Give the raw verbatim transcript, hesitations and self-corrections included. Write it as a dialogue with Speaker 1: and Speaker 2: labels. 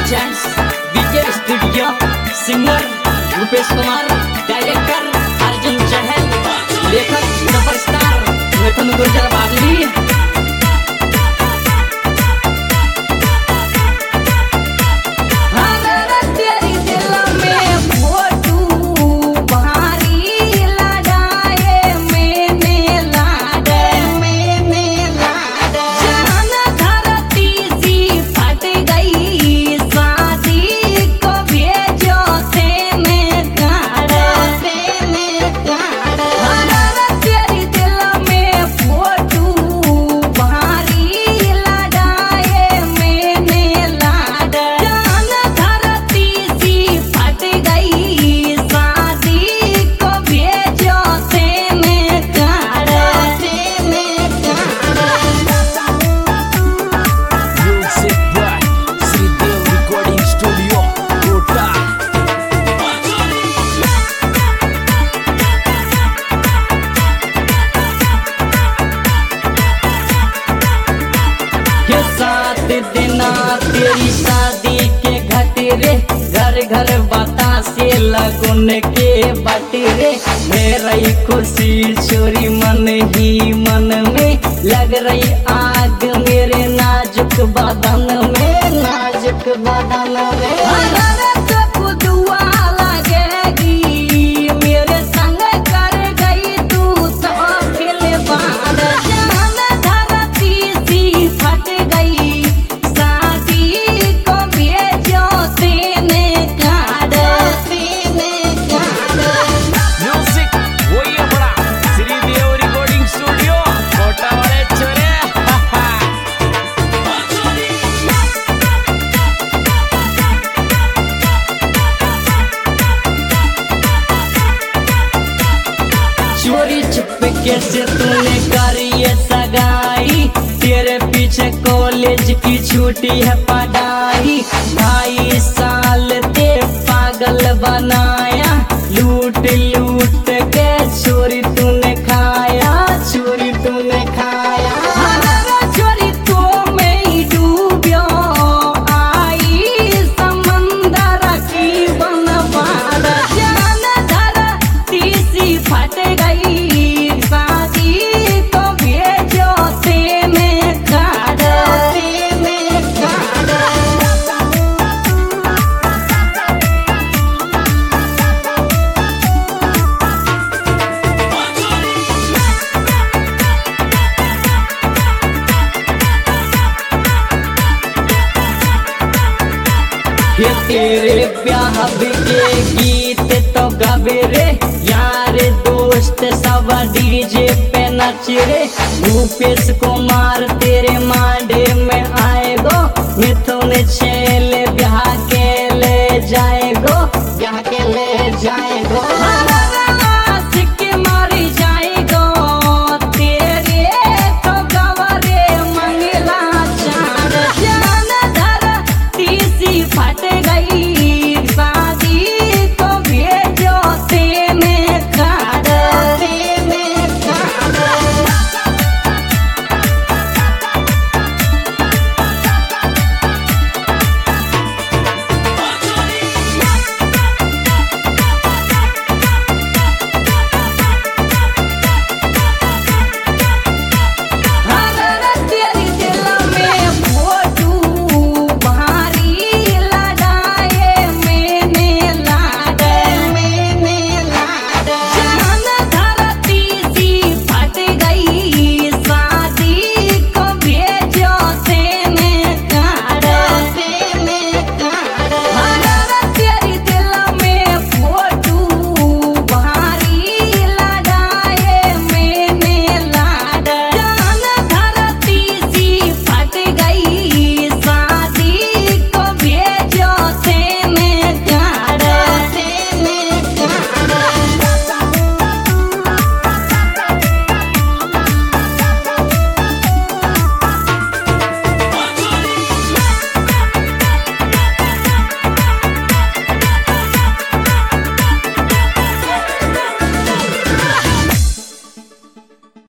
Speaker 1: Presents Vijay studio. Singer Rupesh Kumar, director Arjun Chahal, लेखक superstar मिथुन गुर्जर बादली। देना तेरी शादी के घटेरे, घर घर बतासे लगुन के बटेरे। मेरी खुशी चोरी मन ही मन में, लग रही आग मेरे नाजुक बदन में, नाजुक बदन में। चोरी चुपके से तूने करी ये सगाई, तेरे पीछे कॉलेज की छुट्टी है पढ़ाई। ढाई साल ते पागल बनाया, लूट लूट के चोरी तूने खाया, चोरी तूने खाया। चोरी तो मैं डूबियो आई समंदर की बनवार, जान धरती सी फट गई, शादी को भेजो से में काढ़, से में काढ़। ये तेरे ब्याह के गीत तो गावे रे, यार दोस्त सब डीजे पे नच रे। रूपेश कुमार तेरे माडे में आएगो, मिथुन